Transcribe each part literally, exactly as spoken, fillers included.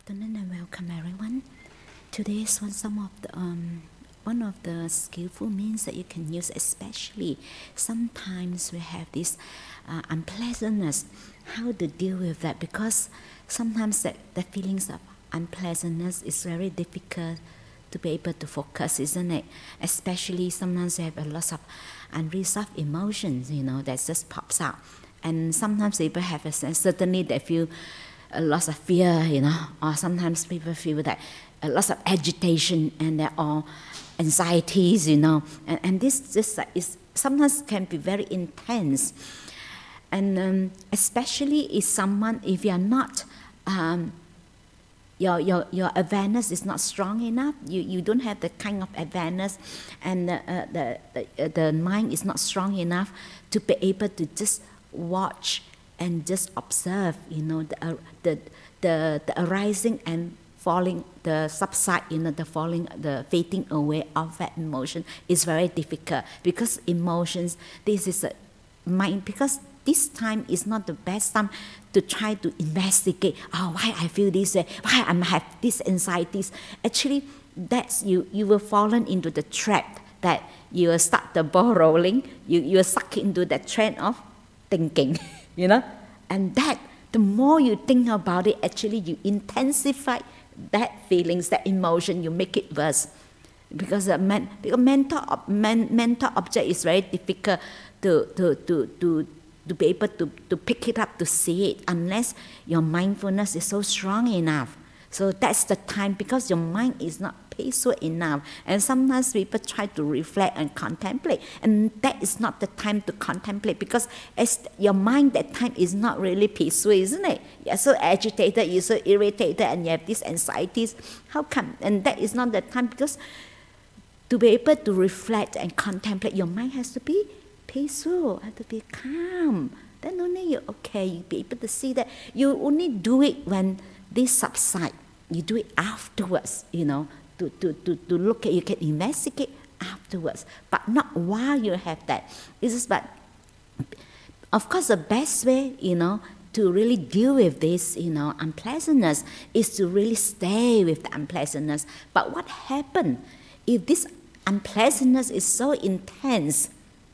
afternoon and welcome everyone. Today's one some of the um one of the skillful means that you can use, especially sometimes we have this uh, unpleasantness. How to deal with that? Because sometimes that the feelings of unpleasantness is very difficult to be able to focus, isn't it? Especially sometimes we have a lot of unresolved emotions, you know, that just pops out. And sometimes people have a sense, certainly they feel a lot of fear, you know, or sometimes people feel that a lot of agitation and there are anxieties, you know, and, and this just is sometimes can be very intense. And um, especially if someone, if you are not, um, your, your, your awareness is not strong enough, you, you don't have the kind of awareness, and the, uh, the, the, the mind is not strong enough to be able to just watch and just observe, you know, the, uh, the, the, the arising and falling, the subside, you know, the falling, the fading away of that emotion is very difficult, because emotions, this is a mind, because this time is not the best time to try to investigate, oh, why I feel this way, why I have these anxieties. Actually, that's you, you will fall into the trap that you will start the ball rolling, you, you will suck into that trend of thinking, you know, and that the more you think about it, actually you intensify that feelings, that emotion, you make it worse, because the man, because mental man, mental object is very difficult to to to to to be able to to pick it up, to see it, unless your mindfulness is so strong enough. So that's the time, because your mind is not peaceful enough. And sometimes people try to reflect and contemplate, and that is not the time to contemplate, because as your mind that time is not really peaceful, isn't it? You're so agitated, you're so irritated, and you have these anxieties. How come? And that is not the time, because to be able to reflect and contemplate, your mind has to be peaceful, has to be calm. Then only you okay, you'll be able to see that. You only do it when this subside. You do it afterwards, you know, to, to, to, to look at, you can investigate afterwards, but not while you have that. It's just, but of course the best way, you know, to really deal with this, you know, unpleasantness is to really stay with the unpleasantness. But what happens if this unpleasantness is so intense?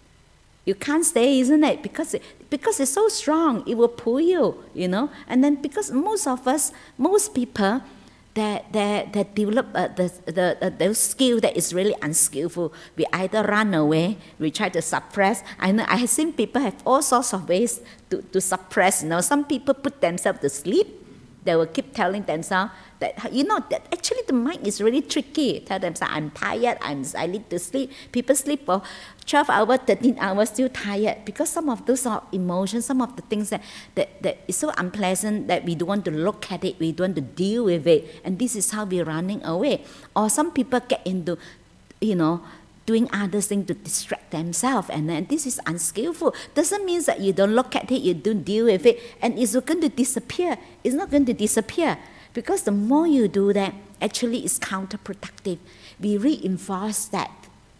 You can't stay, isn't it? Because it, because it's so strong, it will pull you, you know. And then because most of us, most people, that that that develop uh, the the uh, the skill that is really unskillful, we either run away, we try to suppress. I know I have seen people have all sorts of ways to, to suppress. You know, some people put themselves to sleep. They will keep telling themselves that, you know, that actually the mind is really tricky. Tell themselves, I'm tired, I'm, I need to sleep. People sleep for twelve hours, thirteen hours, still tired, because some of those are emotions, some of the things that, that, that is so unpleasant that we don't want to look at it, we don't want to deal with it, and this is how we're running away. Or some people get into, you know, doing other things to distract themselves, and then this is unskillful. Doesn't mean that you don't look at it, you don't deal with it, and it's going to disappear. It's not going to disappear, because the more you do that, actually it's counterproductive. We reinforce that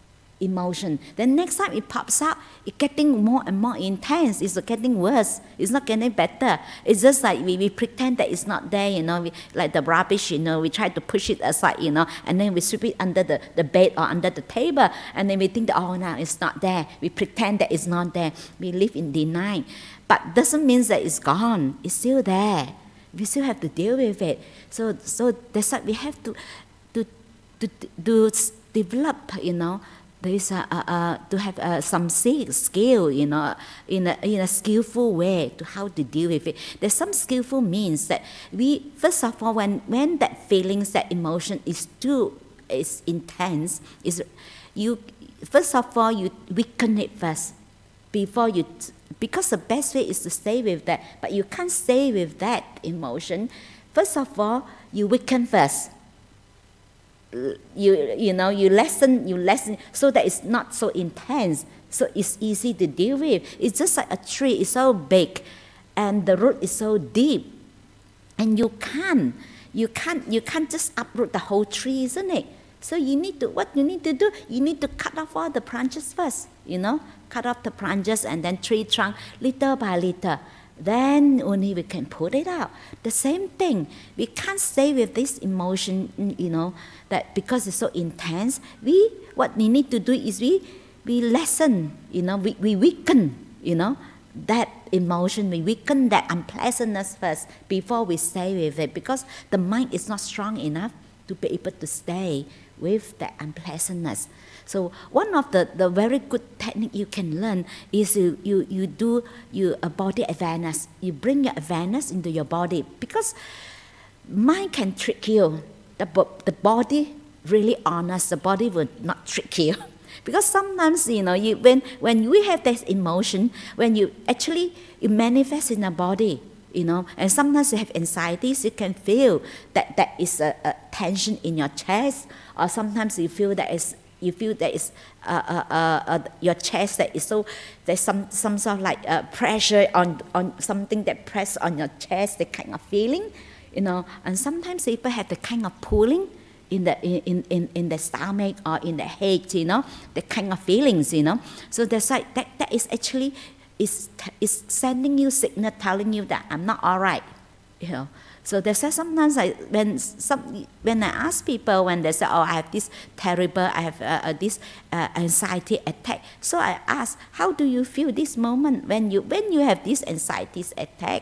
emotion. Then next time it pops up, it's getting more and more intense. It's getting worse. It's not getting better. It's just like we, we pretend that it's not there, you know, we, like the rubbish, you know, we try to push it aside, you know, and then we sweep it under the, the bed or under the table, and then we think that, oh, no, it's not there. We pretend that it's not there. We live in denial. But doesn't mean that it's gone. It's still there. We still have to deal with it. So, so that's why we have to, to, to, to develop, you know, there is a, a, a, to have a, some skill, you know, in a, in a skillful way to how to deal with it. There's some skillful means that we, first of all, when, when that feelings, that emotion is too is intense, is you, first of all, you weaken it first before you, because the best way is to stay with that, but you can't stay with that emotion. First of all, you weaken first. You you know you lessen you lessen so that it's not so intense, so it's easy to deal with. It's just like a tree. It's so big, and the root is so deep, and you can't you can't you can't just uproot the whole tree, isn't it? So you need to, what you need to do, you need to cut off all the branches first. You know, cut off the branches and then tree trunk little by little. Then only we can put it out. The same thing, we can't stay with this emotion, you know, that because it's so intense, we, what we need to do is we, we lessen, you know, we, we weaken, you know, that emotion, we weaken that unpleasantness first before we stay with it, because the mind is not strong enough to be able to stay with that unpleasantness. So one of the, the very good technique you can learn is you, you, you do you, a body awareness. You bring your awareness into your body, because mind can trick you. The, the body really honest, the body will not trick you. Because sometimes, you know, you, when, when we have this emotion, when you actually, it manifests in the body, you know, and sometimes you have anxieties, you can feel that there is a, a tension in your chest, or sometimes you feel that is you feel that is uh, uh, uh, uh, your chest that is so, there's some, some sort of like uh, pressure on, on something that press on your chest, the kind of feeling, you know, and sometimes people have the kind of pulling in the, in, in, in the stomach or in the head, you know, the kind of feelings, you know. So that's like, that, that is actually, is, is sending you signal, telling you that I'm not all right, you know. So they say sometimes I, when some when I ask people, when they say, oh, I have this terrible, I have uh, uh, this uh, anxiety attack. So I ask, how do you feel this moment when you when you have this anxiety attack?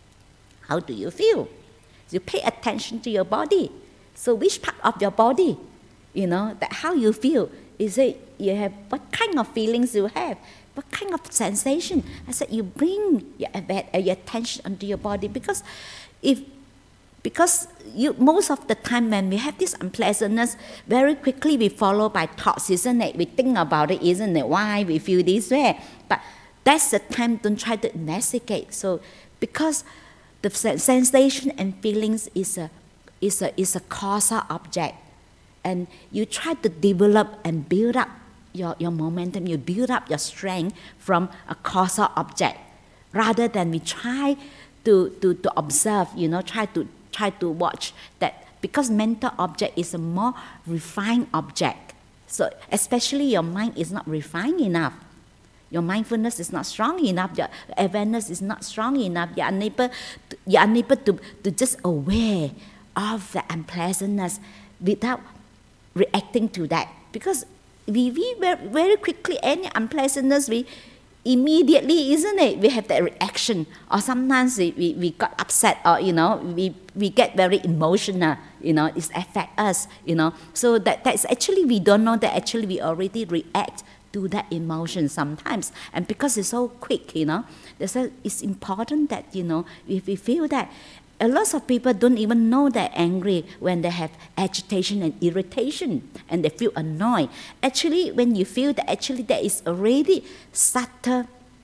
How do you feel? You pay attention to your body. So which part of your body, you know, that how you feel? Is it you have what kind of feelings you have? What kind of sensation? I said you bring your, your attention onto your body, because if Because you, most of the time when we have this unpleasantness, very quickly we follow by thoughts, isn't it? We think about it, isn't it? Why we feel this way? But that's the time, don't try to investigate. So because the sensation and feelings is a, is a, is a causal object, and you try to develop and build up your, your momentum, you build up your strength from a causal object, rather than we try to, to, to observe, you know, try to try to watch that, because mental object is a more refined object. So especially your mind is not refined enough. Your mindfulness is not strong enough. Your awareness is not strong enough. You're unable to, you're unable to, to just aware of the unpleasantness without reacting to that. Because we, we very, very quickly, any unpleasantness, we immediately, isn't it? We have that reaction, or sometimes we, we, we got upset, or, you know, we, we get very emotional, you know, it affects us, you know. So that, that's actually, we don't know that actually we already react to that emotion sometimes. And because it's so quick, you know, that's a, it's important that, you know, if we feel that, a lot of people don't even know they're angry when they have agitation and irritation and they feel annoyed. Actually, when you feel that actually there is already subtle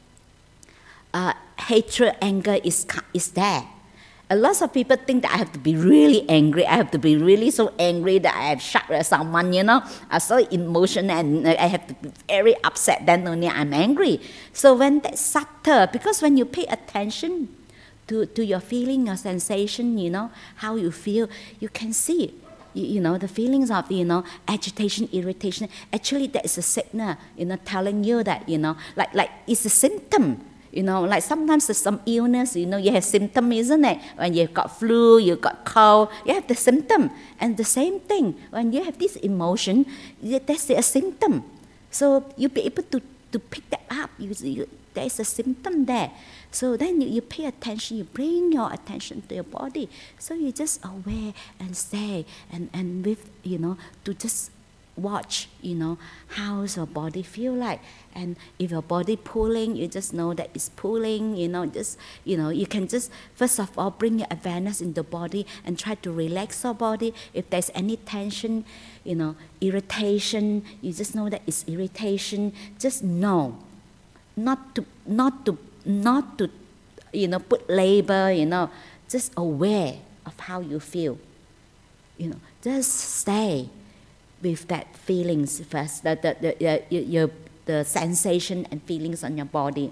uh, hatred, anger is, is there. A lot of people think that I have to be really angry, I have to be really so angry that I have shot at someone, you know, I'm so emotional and I have to be very upset, then only I'm angry. So when that's subtle, because when you pay attention To, to your feeling, your sensation, you know, how you feel, you can see, you, you know, the feelings of, you know, agitation, irritation. Actually, that is a signal, you know, telling you that, you know, like, like it's a symptom, you know, like sometimes there's some illness, you know, you have symptom, isn't it? When you've got flu, you've got cold, you have the symptom. And the same thing, when you have this emotion, that's a symptom. So you'll be able to, to pick that up. You, you, there's a symptom there. So then you, you pay attention, you bring your attention to your body. So you just aware and stay and, and with, you know, to just watch, you know, how's your body feel like. And if your body pulling, you just know that it's pulling, you know, just, you know, you can just, first of all, bring your awareness in the body and try to relax your body. If there's any tension, you know, irritation, you just know that it's irritation. Just know, not to, not to, not to, you know, put label, you know, just aware of how you feel. You know, just stay with that feelings first, the, the, the, the, your, the sensation and feelings on your body.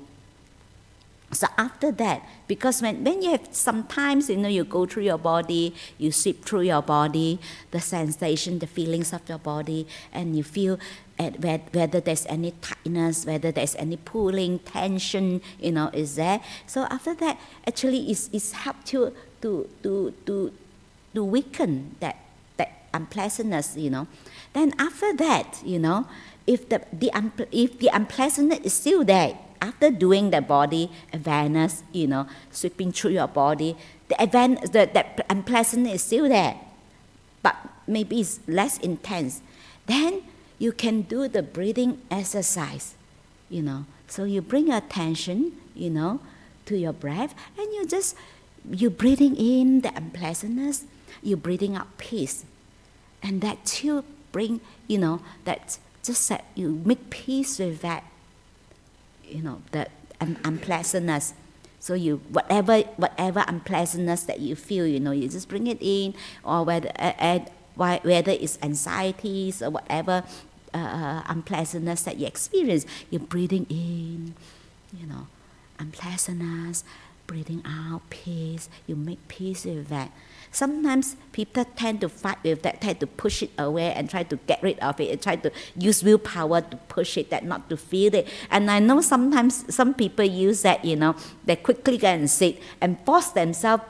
So after that, because when, when you have, sometimes, you know, you go through your body, you sweep through your body, the sensation, the feelings of your body, and you feel at whether there's any tightness, whether there's any pulling, tension, you know, is there. So after that, actually, it's, it's helped you to, to, to, to weaken that, that unpleasantness, you know. Then after that, you know, if the, the, if the unpleasantness is still there, after doing the body awareness, you know, sweeping through your body, the, event, the, the unpleasantness is still there, but maybe it's less intense. Then you can do the breathing exercise, you know. So you bring your attention, you know, to your breath, and you just, you're breathing in the unpleasantness, you're breathing out peace. And that too bring, you know, that just that you make peace with that, you know, the un unpleasantness. So you, whatever, whatever unpleasantness that you feel, you know, you just bring it in, or whether, uh, uh, whether it's anxieties or whatever uh, unpleasantness that you experience, you're breathing in, you know, unpleasantness, breathing out peace, you make peace with that. Sometimes people tend to fight with that, tend to push it away and try to get rid of it, and try to use willpower to push it, that not to feel it. And I know sometimes some people use that, you know, they quickly go and sit and force themselves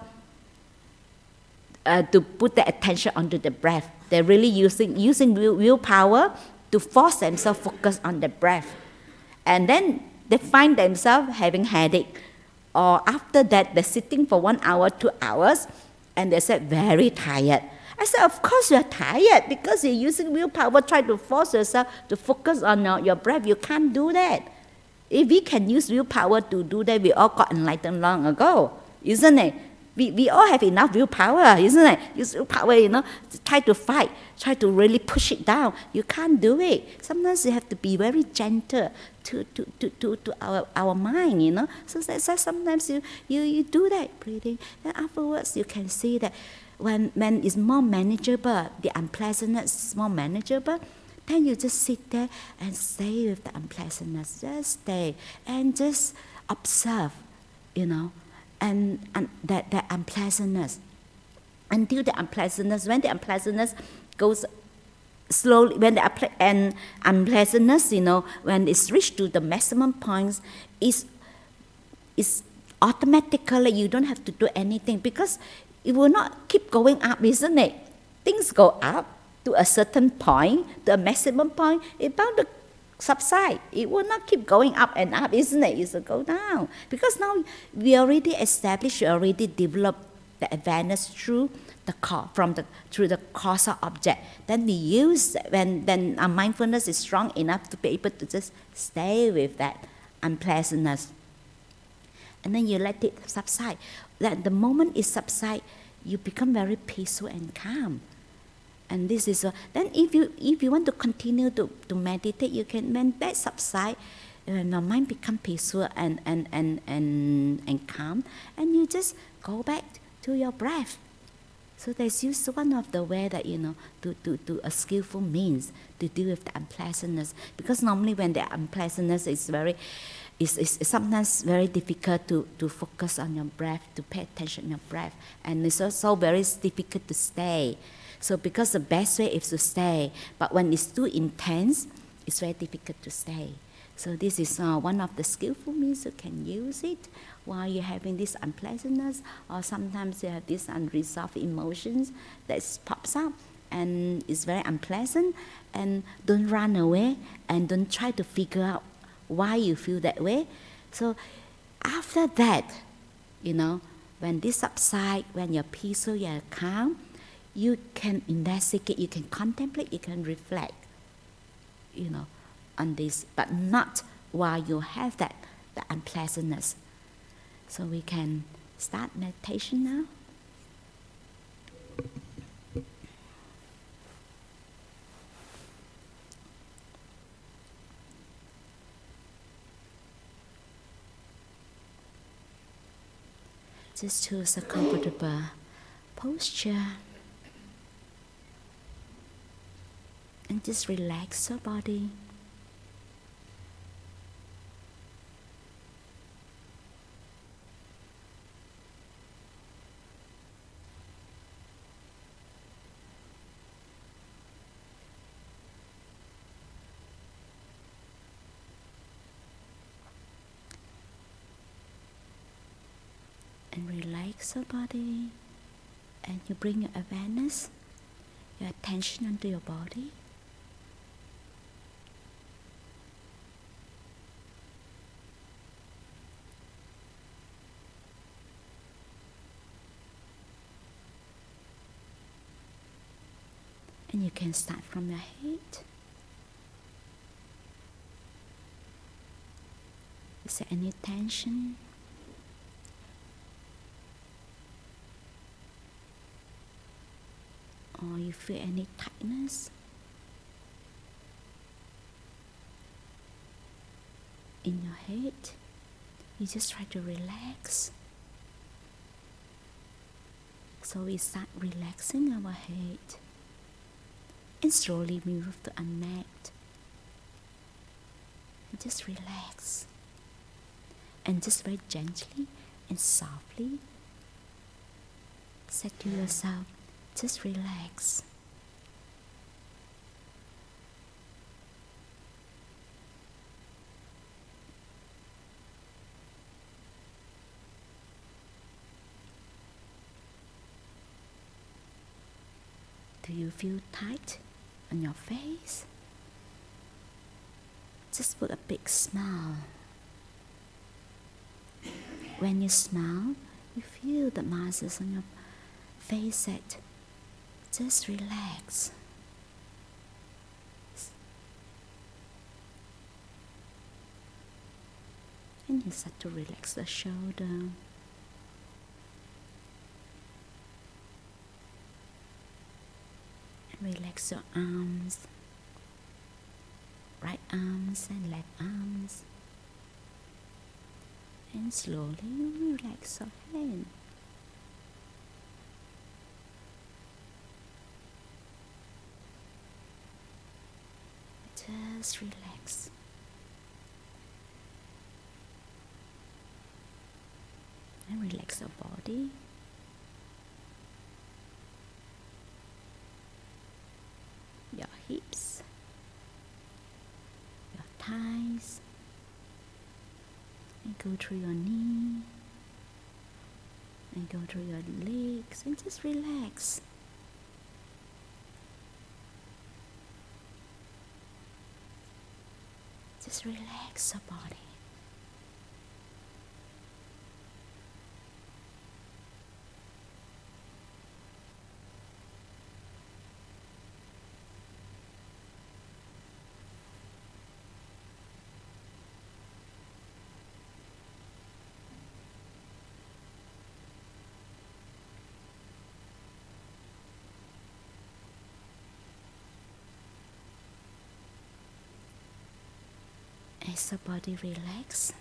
uh, to put their attention onto the breath. They're really using, using will, willpower to force themselves focus on the breath. And then they find themselves having headache. Or after that, they're sitting for one hour, two hours, and they said, very tired. I said, of course you're tired, because you're using willpower, trying to force yourself to focus on your, your breath. You can't do that. If we can use willpower to do that, we all got enlightened long ago, isn't it? We, we all have enough willpower, isn't it? Use willpower, you know, to try to fight, try to really push it down. You can't do it. Sometimes you have to be very gentle to, to, to, to, to our, our mind, you know. So that's why sometimes you, you, you do that breathing. Then afterwards you can see that when, when it's more manageable, the unpleasantness is more manageable, then you just sit there and stay with the unpleasantness. Just stay and just observe, you know. And, and that, that unpleasantness, until the unpleasantness, when the unpleasantness goes slowly, when the unple and unpleasantness, you know, when it's reached to the maximum points, is is automatically, you don't have to do anything, because it will not keep going up, isn't it? Things go up to a certain point, to a maximum point, it's bound to subside. It will not keep going up and up, isn't it? It will go down. Because now we already established, we already developed the awareness through the from the through the causal object. Then we use, when then our mindfulness is strong enough to be able to just stay with that unpleasantness. And then you let it subside. That the moment it subsides, you become very peaceful and calm. And this is a, then if you if you want to continue to, to meditate, you can, when that subside, when your mind become peaceful and, and, and, and, and calm, and you just go back to your breath. So that's just one of the way that, you know, to, to, to a skillful means to deal with the unpleasantness. Because normally when the unpleasantness is very, is, is sometimes very difficult to, to focus on your breath, to pay attention to your breath. And it's also very difficult to stay. So because the best way is to stay, but when it's too intense, it's very difficult to stay. So this is uh, one of the skillful means you can use it while you're having this unpleasantness, or sometimes you have these unresolved emotions that pops up and it's very unpleasant, and don't run away and don't try to figure out why you feel that way. So after that, you know, when this subsides, when you're peaceful, you're calm, you can investigate, you can contemplate, you can reflect, you know, on this, but not while you have that, the unpleasantness. So we can start meditation now. Just choose a comfortable posture. And just relax your body. relax your body and you bring your awareness, your attention onto your body. And you can start from your head. Is there any tension? Or you feel any tightness in your head? You just try to relax. So we start relaxing our head and slowly we move to our neck. Just relax. And just very gently and softly say to yourself, just relax. Do you feel tight on your face? Just put a big smile. When you smile, you feel the muscles on your face that just relax. And you start to relax the shoulder. And relax your arms, right arms and left arms. And slowly relax your hand. Just relax. And relax your body. Your hips. Your thighs. And go through your knee. And go through your legs. And just relax. Just relax your body. As your body relaxes,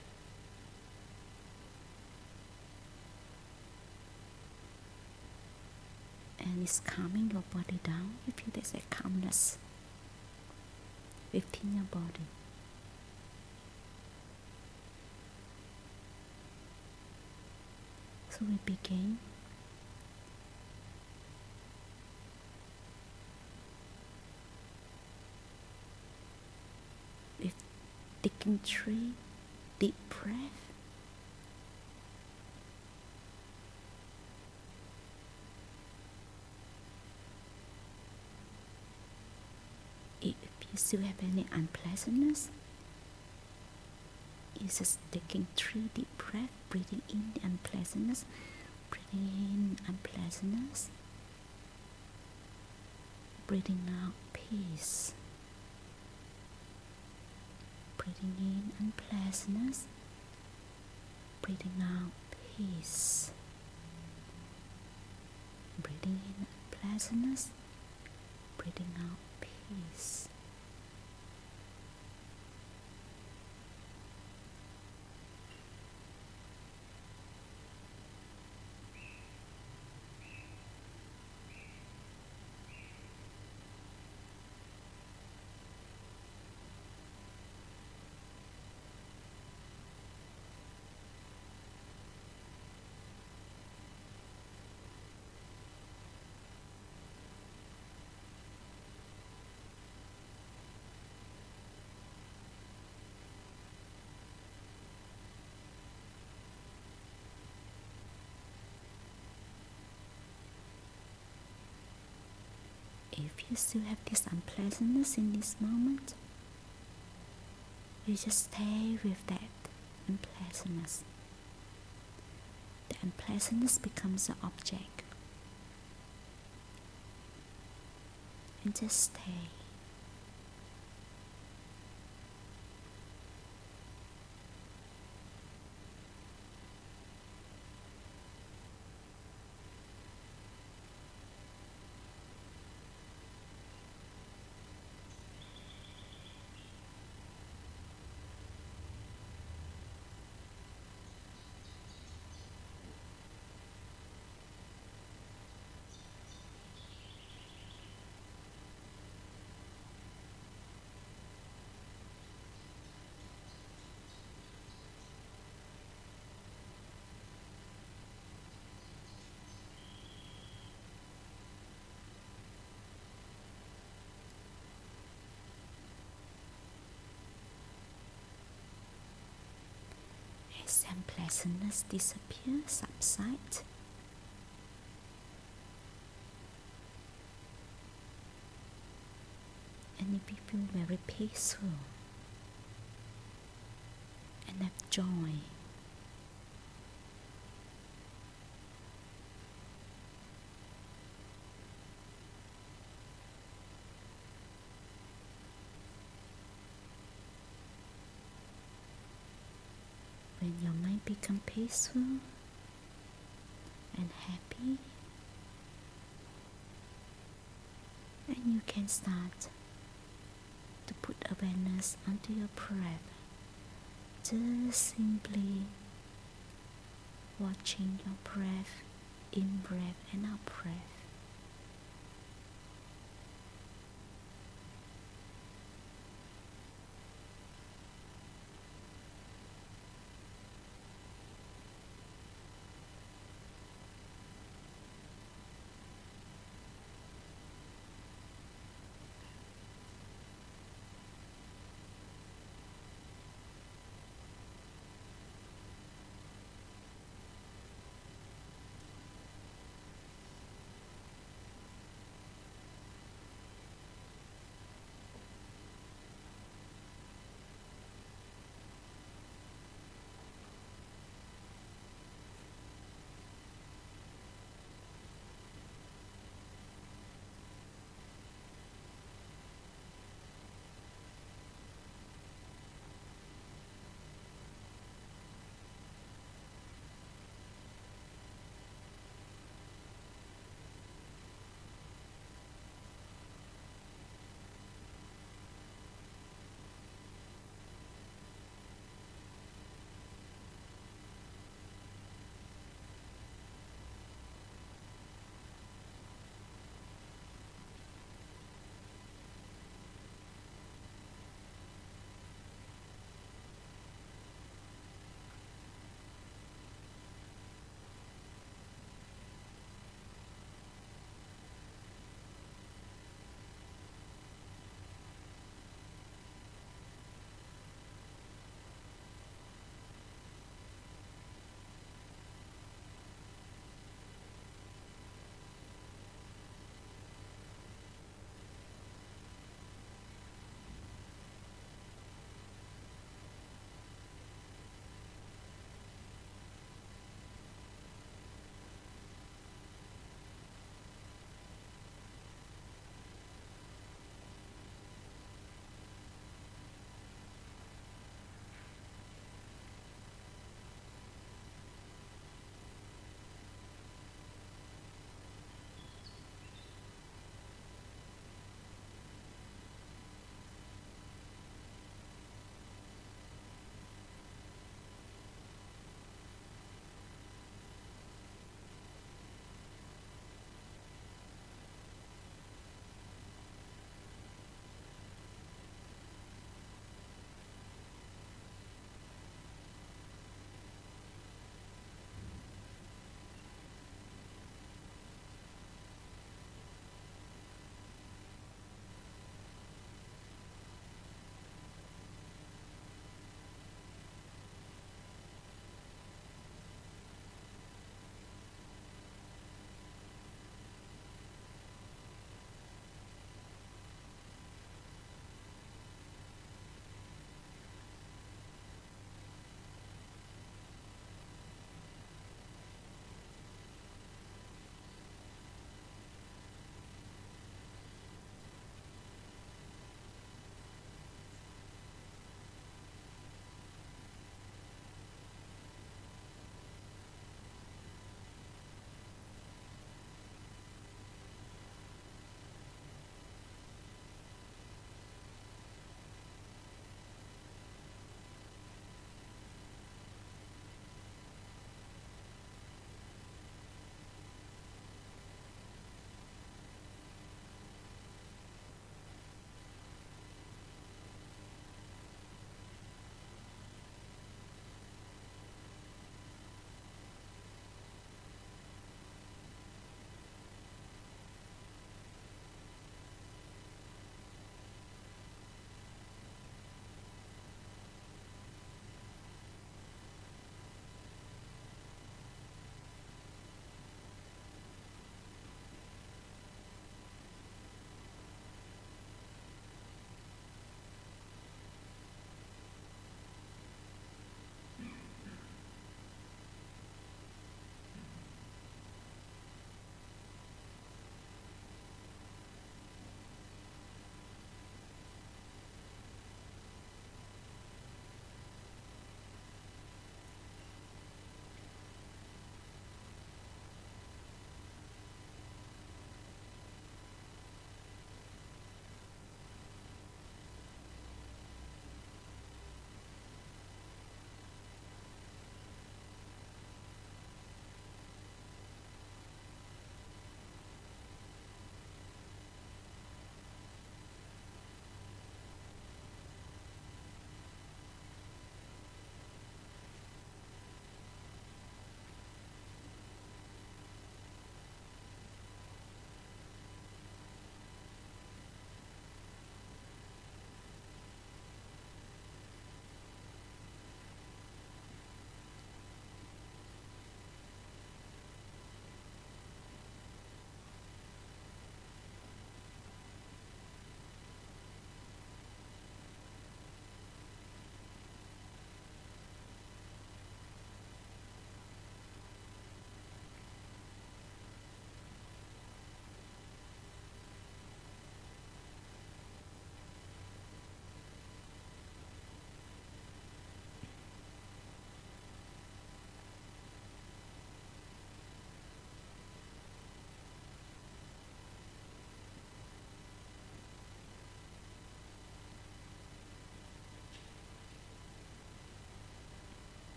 and it's calming your body down, you feel there's a calmness within your body. So we begin with taking three deep breaths. If you still have any unpleasantness, you just taking three deep breaths, breathing in the unpleasantness, breathing in unpleasantness, breathing out peace. Breathing in unpleasantness, breathing out peace. Breathing in unpleasantness, breathing out peace. if you still have this unpleasantness in this moment, you just stay with that unpleasantness. The unpleasantness becomes an object. And just stay. As unpleasantness disappears, subside, and if you feel very peaceful and have joy, when your mind becomes peaceful and happy, and you can start to put awareness onto your breath, just simply watching your breath, in breath and out breath.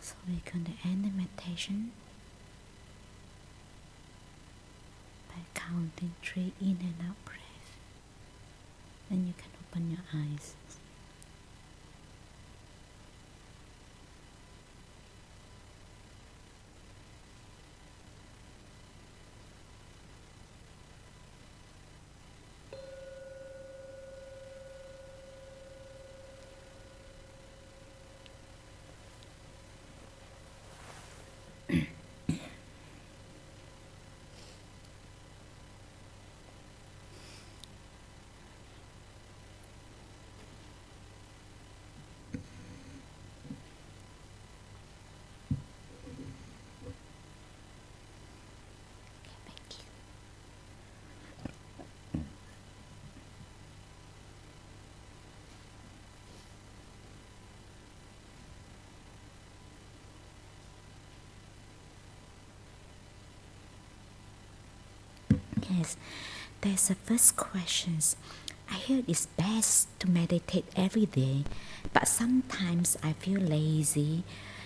So we're going to end the meditation by counting three in and out breath. Then you can open your eyes. Yes, there's the first questions. I hear it's best to meditate every day, but sometimes I feel lazy,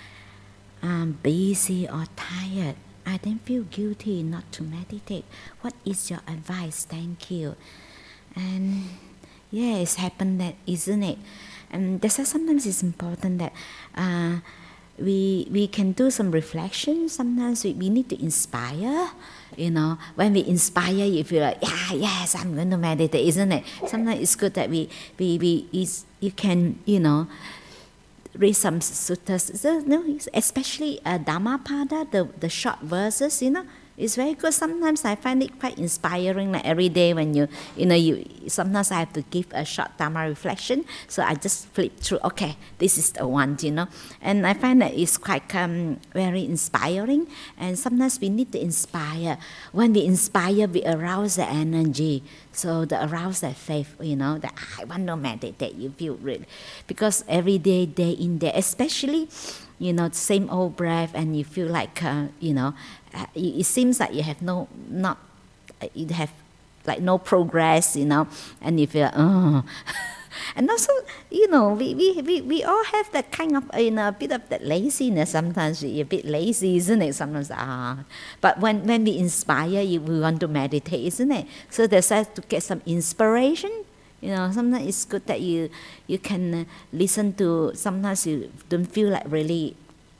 um, busy or tired. I then feel guilty not to meditate. What is your advice? Thank you. And yeah, it's happened that, isn't it? And that's why sometimes it's important that uh, we we can do some reflection. Sometimes we, we need to inspire. You know, when we inspire, you feel like, yeah, yes, I'm going to meditate, isn't it? Sometimes it's good that we, we, we is, you can, you know, read some suttas, so, you know, especially uh, Dhammapada, the, the short verses, you know, it's very good. Sometimes I find it quite inspiring, like every day when you, you know, you sometimes I have to give a short Dhamma reflection, so I just flip through, okay, this is the one, you know, and I find that it's quite um, very inspiring, and sometimes we need to inspire. When we inspire, we arouse the energy, so the arouse that faith, you know, that I want to meditate, you feel really, because every day, day in, day, especially, you know, same old breath, and you feel like, uh, you know, uh, it, it seems like you have no, not, uh, you have like no progress, you know, and you feel, oh. And also, you know, we, we, we, we all have that kind of, you know, a bit of that laziness. Sometimes we're a bit lazy, isn't it? Sometimes, ah. But when, when we inspire, you, we want to meditate, isn't it? So there's to get some inspiration. You know, sometimes it's good that you, you can uh, listen to, sometimes you don't feel like really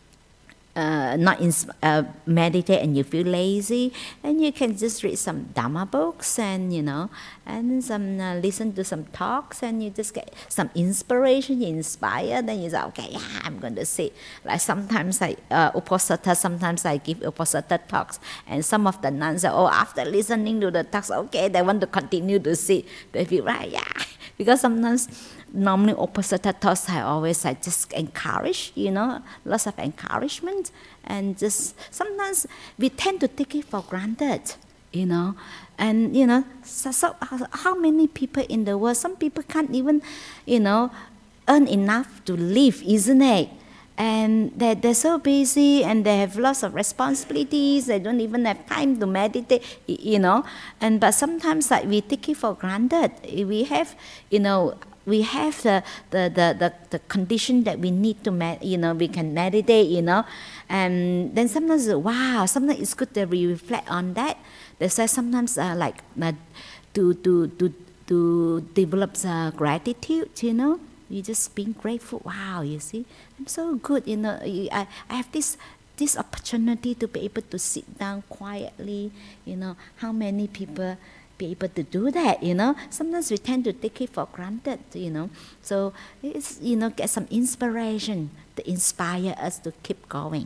uh, not ins- uh, meditate and you feel lazy, and you can just read some Dhamma books and, you know, and some uh, listen to some talks, and you just get some inspiration, you inspire, then you say, okay, yeah, I'm going to sit. Like sometimes I, uh, Uposatha, sometimes I give Uposatha talks, and some of the nuns say, oh, after listening to the talks, okay, they want to continue to sit. They feel, right, yeah. Because sometimes, normally Uposatha talks, I always I just encourage, you know, lots of encouragement, and just sometimes we tend to take it for granted, you know, and you know, so, so how many people in the world, some people can't even, you know, earn enough to live, isn't it? And they're, they're so busy, and they have lots of responsibilities, they don't even have time to meditate, you know, and but sometimes like we take it for granted. We have, you know, we have the, the, the, the, the condition that we need to, med- you know, we can meditate, you know, and then sometimes, wow, sometimes it's good that we reflect on that. They say sometimes uh, like uh, to, to, to, to develop uh, gratitude, you know, you just being grateful. Wow, you see, I'm so good, you know, I, I have this this opportunity to be able to sit down quietly, you know, how many people be able to do that, you know. Sometimes we tend to take it for granted, you know. So it's, you know, get some inspiration to inspire us to keep going.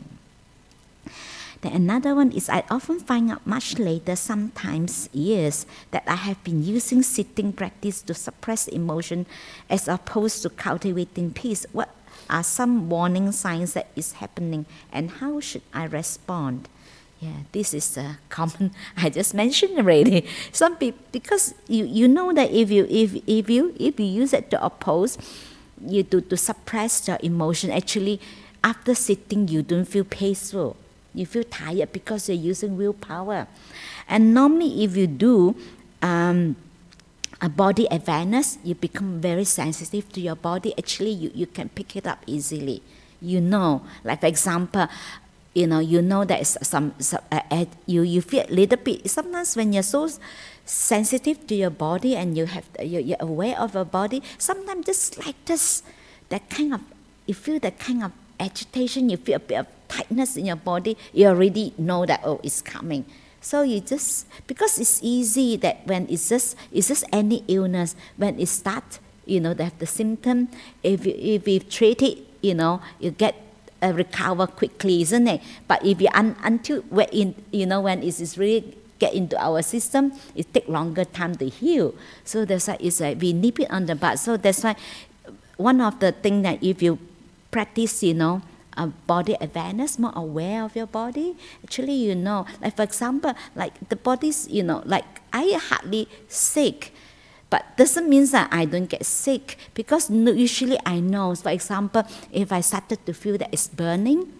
Then another one is I often find out much later, sometimes years, that I have been using sitting practice to suppress emotion as opposed to cultivating peace. What are some warning signs that is happening, and how should I respond? Yeah, this is a common, I just mentioned already. Some people, because you, you know that if you if if you if you use it to oppose, you to, to suppress your emotion, actually after sitting you don't feel peaceful. You feel tired because you're using willpower. And normally if you do um, a body awareness, you become very sensitive to your body. Actually you, you can pick it up easily. You know, like for example, you know, you know that some, some uh, uh, you you feel a little bit. Sometimes when you're so sensitive to your body and you have you're, you're aware of your body, sometimes just like this, that kind of you feel that kind of agitation, you feel a bit of tightness in your body, you already know that, oh, it's coming. So you just, because it's easy that when it's just it's just any illness, when it starts, you know, they have the symptom, if you, if you treat it, you know, you get uh, recover quickly, isn't it? But if you un, until when in, you know, when it is really get into our system, it take longer time to heal. So that's why it's like we nip it on the bud. So that's why one of the things that if you practice, you know, uh, body awareness, more aware of your body, actually, you know, like for example, like the body's, you know, like I hardly sick, but doesn't mean that I don't get sick, because usually I know, for example, if I started to feel that it's burning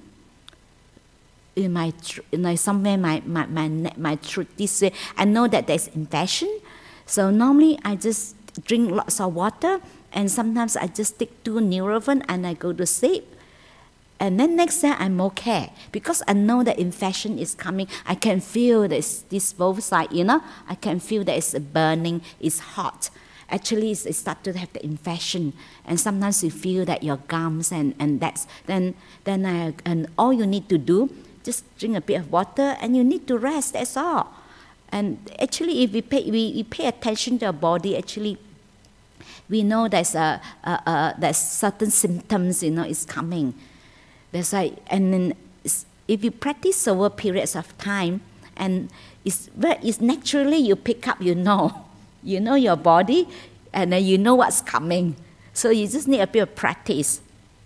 in my, in my somewhere my, my, my, my throat this way, I know that there's infection. So normally I just drink lots of water, and sometimes I just take two Nurofen and I go to sleep. And then next day I'm okay, because I know that infection is coming. I can feel this, this both sides, you know. I can feel that it's burning, it's hot. Actually, it start to have the infection, and sometimes you feel that your gums and, and that's then then I, and all you need to do, just drink a bit of water, and you need to rest. That's all. And actually, if we pay we, we pay attention to our body, actually, we know there's a, a, a there's certain symptoms, you know, is coming. That's why, and then if you practice over periods of time, and it's, it's naturally you pick up, you know, you know your body, and then you know what's coming. So you just need a bit of practice.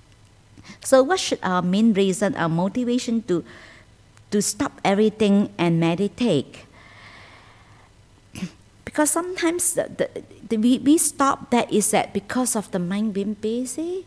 So what should our main reason, our motivation to, to stop everything and meditate? Because sometimes the, the, the, we, we stop that is that because of the mind being busy,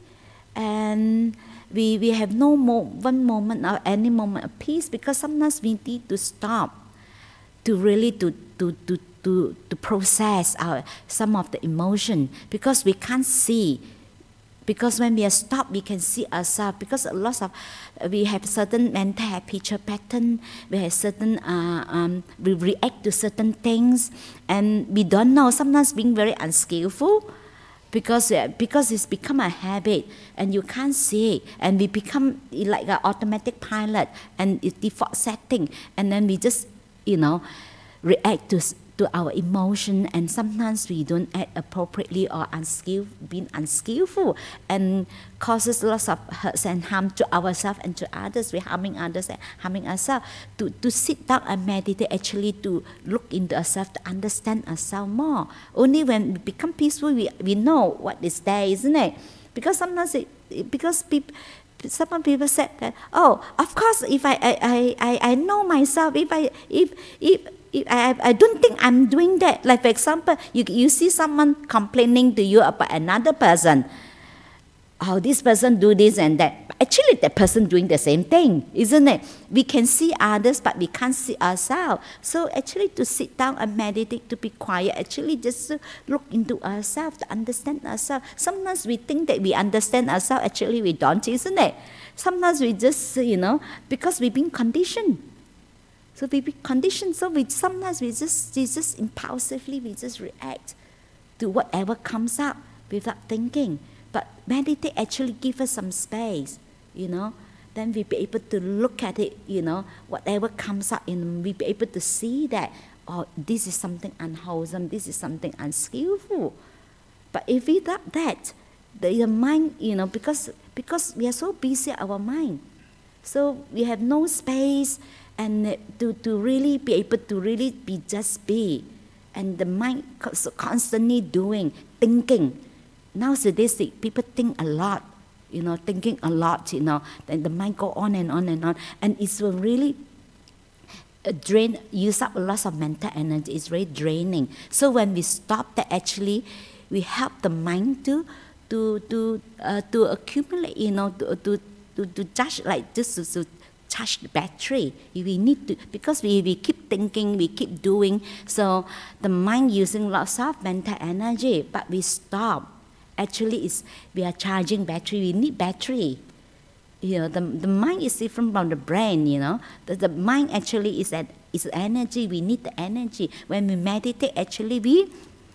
and we, we have no mo one moment or any moment of peace, because sometimes we need to stop to really to, to, to, to, to process our, some of the emotion, because we can't see. Because when we are stopped, we can see ourselves. Because a lot of, we have certain mental picture pattern, we have certain, uh, um, we react to certain things, and we don't know, sometimes being very unskillful, because, uh, because it's become a habit, and you can't see it, and we become like an automatic pilot, and it's default setting, and then we just, you know, react to to our emotion, and sometimes we don't act appropriately or unskillful, being unskillful, and causes lots of hurts and harm to ourselves and to others. We're harming others and harming ourselves. To, to sit down and meditate, actually to look into ourselves, to understand ourselves more. Only when we become peaceful, we, we know what is there, isn't it? Because sometimes, it, it, because people, some people said that, oh, of course, if I, I, I, I know myself, if I, if, if, I, I don't think I'm doing that. Like for example, you, you see someone complaining to you about another person. Oh, this person do this and that. But actually, that person doing the same thing, isn't it? We can see others, but we can't see ourselves. So actually, to sit down and meditate, to be quiet, actually just look into ourselves, to understand ourselves. Sometimes we think that we understand ourselves. Actually, we don't, isn't it? Sometimes we just, you know, because we've been conditioned. So we be conditioned, so we sometimes we just, we just impulsively, we just react to whatever comes up without thinking. But meditate actually gives us some space, you know. Then we be able to look at it, you know, whatever comes up, and we be able to see that, oh, this is something unwholesome, this is something unskillful. But if without that, the mind, you know, because, because we are so busy, our mind, so we have no space, and to, to really be able to really be just be, and the mind constantly doing, thinking. Nowadays, people think a lot, you know, thinking a lot, you know, then the mind go on and on and on, and it will really drain, use up a lot of mental energy. It's very draining. So when we stop that, actually, we help the mind to, to, to, uh, to accumulate, you know, to, to, to, to judge like this, to, to charge the battery. We need to, because we, we keep thinking, we keep doing, so the mind using lots of mental energy, but we stop. Actually, it's, we are charging battery, we need battery. You know, the, the mind is different from the brain, you know. The, the mind actually is that is energy. We need the energy. When we meditate, actually we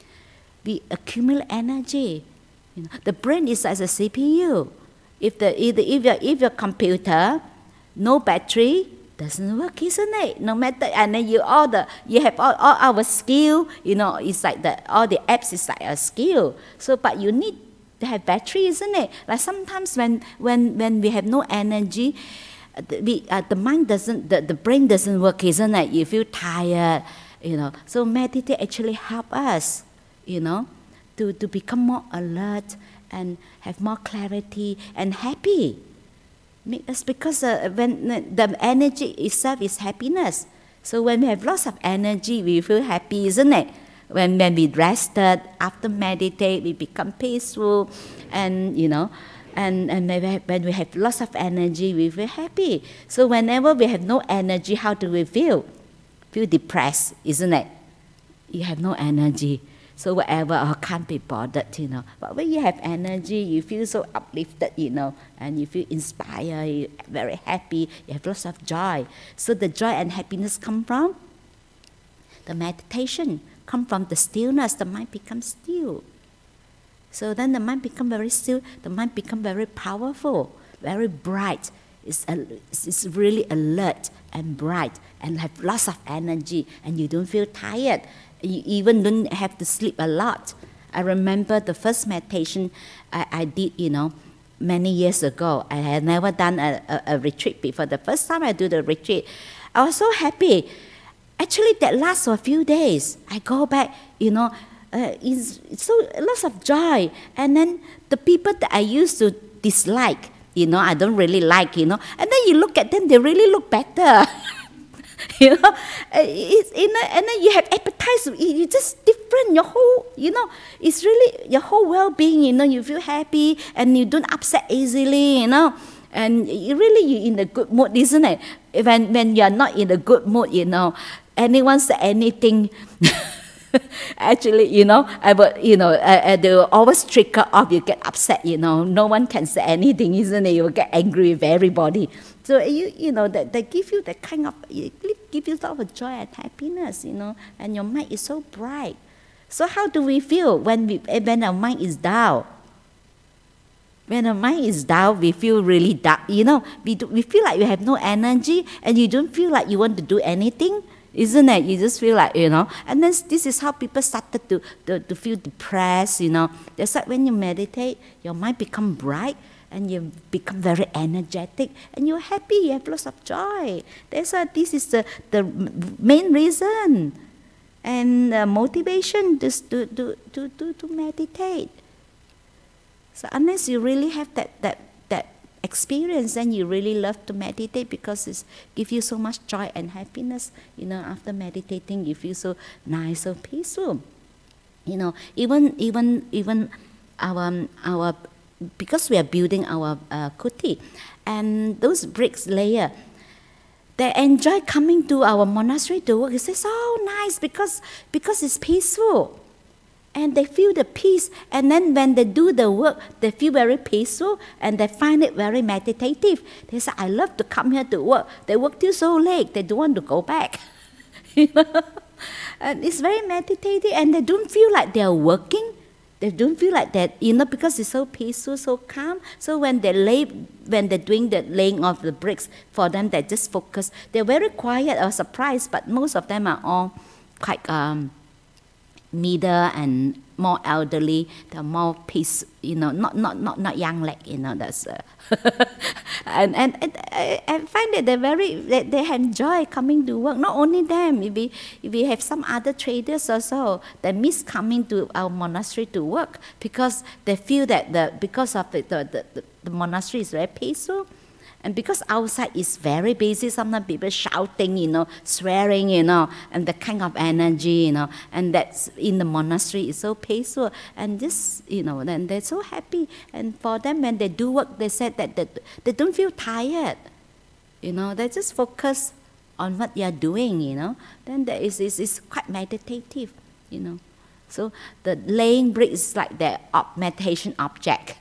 we accumulate energy. You know, the brain is as a C P U. If the if the, if your if your computer no battery doesn't work, isn't it? No matter, and then you all the you have all, all our skill, you know, it's like the all the apps is like a skill. So but you need to have battery, isn't it? Like sometimes when when when we have no energy, the, we, uh, the mind doesn't, the, the brain doesn't work, isn't it? You feel tired, you know. So meditate actually help us, you know, to, to become more alert and have more clarity and happy. Make us, because uh, when the energy itself is happiness. So when we have lots of energy, we feel happy, isn't it? When, when we rested, after meditate, we become peaceful, and you know, and, and when, we have, when we have lots of energy, we feel happy. So whenever we have no energy, how do we feel? Feel depressed, isn't it? You have no energy, so whatever, oh, can't be bothered, you know. But when you have energy, you feel so uplifted, you know, and you feel inspired, you're very happy, you have lots of joy. So the joy and happiness come from the meditation, come from the stillness. The mind becomes still. So then the mind becomes very still, the mind becomes very powerful, very bright. It's, it's really alert and bright and have lots of energy, and you don't feel tired. You even don't have to sleep a lot. I remember the first meditation I, I did, you know, many years ago. I had never done a, a, a retreat before. The first time I do the retreat, I was so happy. Actually, that lasts for a few days. I go back, you know, uh, it's, it's so lots of joy. And then the people that I used to dislike, you know, I don't really like, you know, and then you look at them, they really look better. You know, it's, you know, and then you have appetite to eat. You're just different. Your whole, you know, it's really your whole well-being. You know, you feel happy and you don't upset easily. You know, and you really you're in a good mood, isn't it? When when you're not in a good mood, you know, anyone say anything. Actually, you know, I would, you know, uh, they will always trigger off. You get upset, you know. No one can say anything, isn't it? You will get angry with everybody. So you, you know, that they give you that kind of, give you sort of joy and happiness, you know, and your mind is so bright. So how do we feel when we, when our mind is down? When our mind is down, we feel really dark. You know, we do, we feel like we have no energy, and you don't feel like you want to do anything. Isn't it? You just feel like, you know, and then this is how people started to, to, to feel depressed, you know. That's like when you meditate, your mind becomes bright and you become very energetic and you're happy, you have lots of joy. That's why this is the, the main reason and uh, motivation to, to, to, to, to, to meditate. So unless you really have that, that, that experience, and you really love to meditate because it gives you so much joy and happiness. You know, after meditating, you feel so nice, so peaceful. You know, even even even our our because we are building our uh, kuti, and those bricks layer, they enjoy coming to our monastery to work. It's so nice because because it's peaceful. And they feel the peace, and then when they do the work, they feel very peaceful, and they find it very meditative. They say, I love to come here to work. They work till so late, they don't want to go back. You know? And it's very meditative, and they don't feel like they're working. They don't feel like that, you know, because it's so peaceful, so calm. So when they lay, when they're doing the laying of the bricks, for them, they just focus. They're very quiet or surprised, but most of them are all quite um, middle and more elderly. They're more peace, you know, not not not not young like, you know. That's uh, and, and and I find that they're very they, they enjoy coming to work. Not only them, if we if we have some other traders also, they miss coming to our monastery to work because they feel that the because of the the, the, the monastery is very peaceful. And because outside is very busy, sometimes people shouting, you know, swearing, you know, and the kind of energy, you know, and that's in the monastery is so peaceful. And this, you know, then they're so happy. And for them, when they do work, they said that they, they don't feel tired, you know, they just focus on what you're doing, you know. Then there is, is, is quite meditative, you know. So the laying brick is like the meditation object.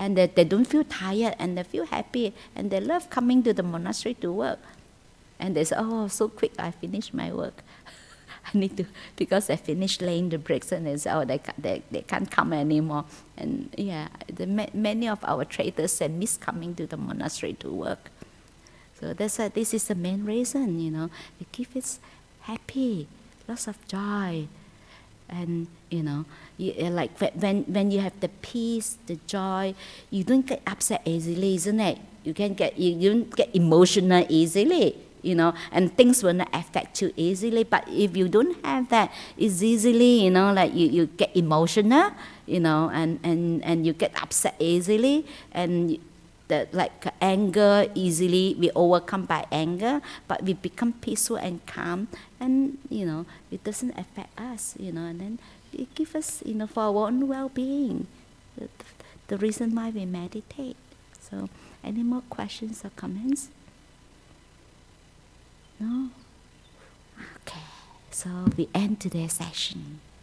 and they, they don't feel tired, and they feel happy, and they love coming to the monastery to work. And they say, oh, so quick, I finished my work. I need to, because I finished laying the bricks, and they say, oh, they, they, they can't come anymore. And yeah, the, many of our traders say, miss coming to the monastery to work. So that's why this is the main reason, you know. It keeps us happy, lots of joy. And, you know, you, like when, when you have the peace, the joy, you don't get upset easily, isn't it? You, can get, you, you don't get emotional easily, you know, and things will not affect you easily. But if you don't have that, it's easily, you know, like you, you get emotional, you know, and, and, and you get upset easily, and the, like anger easily, we overcome by anger, but we become peaceful and calm, and, you know, it doesn't affect us, you know, and then it gives us, you know, for our own well-being, the, the reason why we meditate. So, any more questions or comments? No? Okay, so we end today's session.